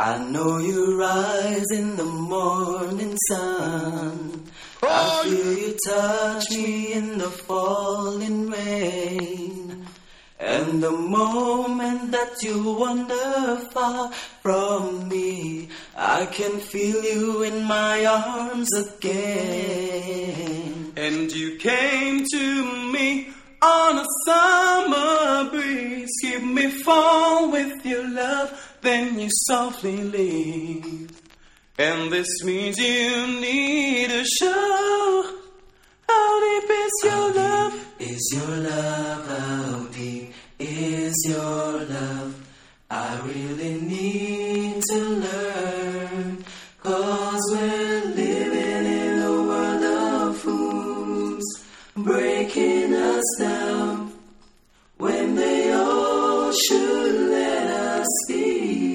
I know you rise in the morning sun. I feel you touch me in the falling rain. And the moment that you wander far from me, I can feel you in my arms again. And you came to me on a summer breeze. Keep me fall with your love, then you softly leave. And this means you need to show how deep is your love. Is your love, how deep is your love? I really need to learn, 'cause we're living in a world of fools, breaking us down when they all should let us be.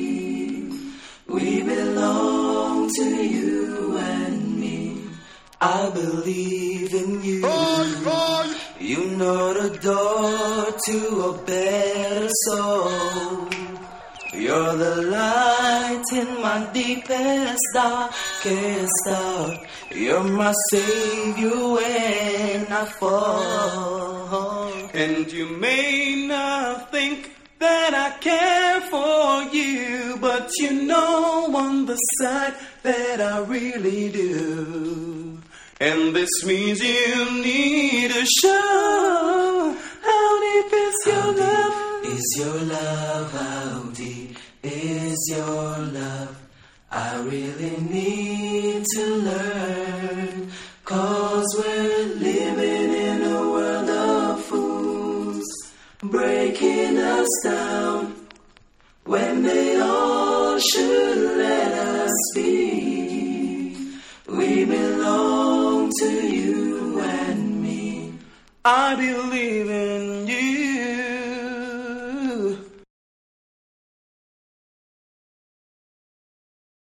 We belong to you and me. I believe in you. You know the door to a better soul. You're the light in my deepest, darkest hour. You're my savior when I fall. And you may not think that I care for you, but you know on the side that I really do. And this means you need to show how deep is your love. Is your love, how deep is your love? I really need to learn, 'cause we're living in a world of fools, breaking us down when they all should let us be. We belong to you and me. I believe in you.